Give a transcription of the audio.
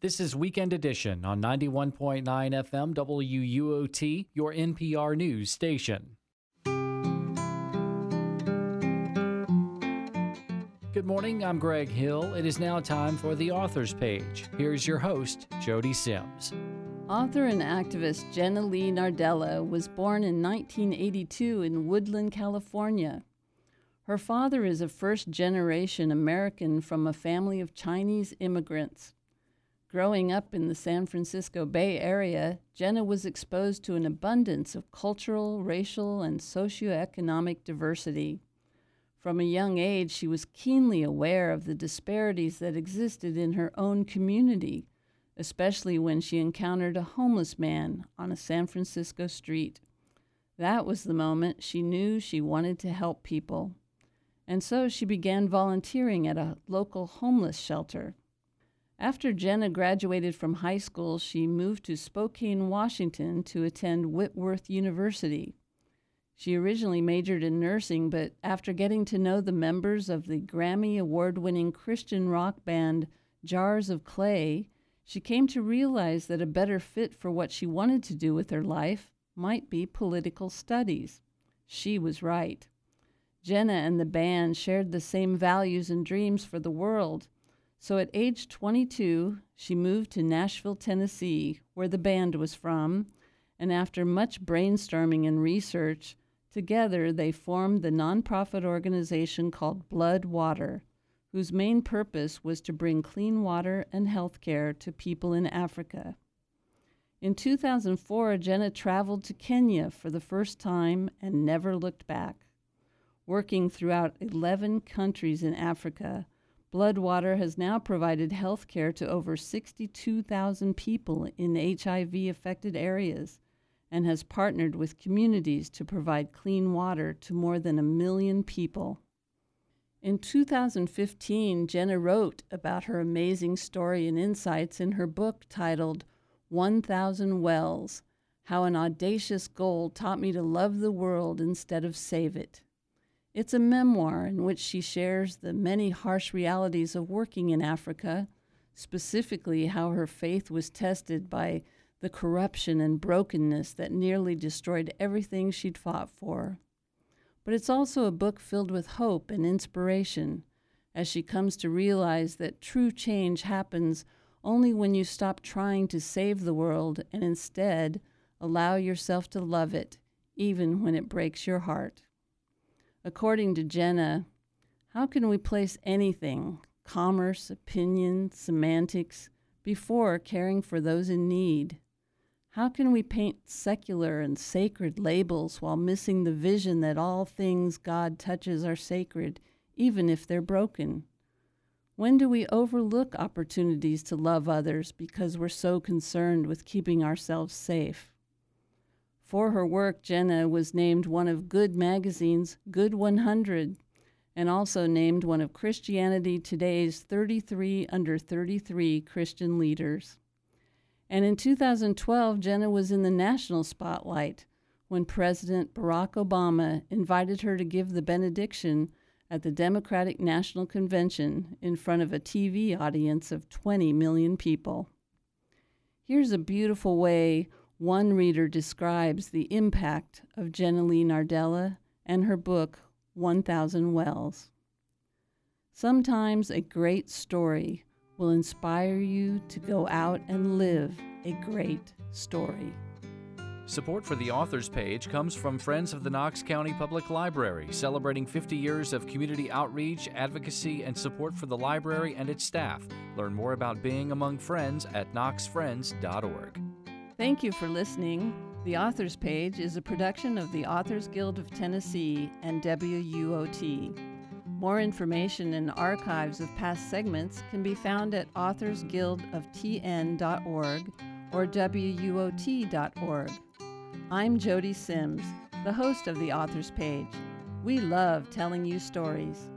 This is Weekend Edition on 91.9 FM WUOT, your NPR news station. Good morning, I'm Greg Hill. It is now time for the Authors Page. Here's your host, Jody Sims. Author and activist Jenna Lee Nardella was born in 1982 in Woodland, California. Her father is a first-generation American from a family of Chinese immigrants. Growing up in the San Francisco Bay Area, Jenna was exposed to an abundance of cultural, racial, and socioeconomic diversity. From a young age, she was keenly aware of the disparities that existed in her own community, especially when she encountered a homeless man on a San Francisco street. That was the moment she knew she wanted to help people. And so she began volunteering at a local homeless shelter. After Jenna graduated from high school, she moved to Spokane, Washington to attend Whitworth University. She originally majored in nursing, but after getting to know the members of the Grammy Award-winning Christian rock band Jars of Clay, she came to realize that a better fit for what she wanted to do with her life might be political studies. She was right. Jenna and the band shared the same values and dreams for the world. So at age 22, she moved to Nashville, Tennessee, where the band was from, and after much brainstorming and research, together they formed the nonprofit organization called Blood Water, whose main purpose was to bring clean water and health care to people in Africa. In 2004, Jenna traveled to Kenya for the first time and never looked back. Working throughout 11 countries in Africa, Bloodwater has now provided health care to over 62,000 people in HIV-affected areas and has partnered with communities to provide clean water to more than 1 million people. In 2015, Jenna wrote about her amazing story and insights in her book titled 1,000 Wells, How an Audacious Goal Taught Me to Love the World Instead of Save It. It's a memoir in which she shares the many harsh realities of working in Africa, specifically how her faith was tested by the corruption and brokenness that nearly destroyed everything she'd fought for. But it's also a book filled with hope and inspiration, as she comes to realize that true change happens only when you stop trying to save the world and instead allow yourself to love it, even when it breaks your heart. According to Jenna, how can we place anything, commerce, opinion, semantics, before caring for those in need? How can we paint secular and sacred labels while missing the vision that all things God touches are sacred, even if they're broken? When do we overlook opportunities to love others because we're so concerned with keeping ourselves safe? For her work, Jenna was named one of Good Magazine's Good 100 and also named one of Christianity Today's 33 under 33 Christian leaders. And in 2012, Jenna was in the national spotlight when President Barack Obama invited her to give the benediction at the Democratic National Convention in front of a TV audience of 20 million people. Here's a beautiful way one reader describes the impact of Jenna Lee Nardella and her book, 1,000 Wells. Sometimes a great story will inspire you to go out and live a great story. Support for the Authors Page comes from Friends of the Knox County Public Library, celebrating 50 years of community outreach, advocacy, and support for the library and its staff. Learn more about being among friends at knoxfriends.org. Thank you for listening. The Authors Page is a production of the Authors Guild of Tennessee and WUOT. More information and archives of past segments can be found at authorsguildoftn.org or WUOT.org. I'm Jody Sims, the host of the Authors Page. We love telling you stories.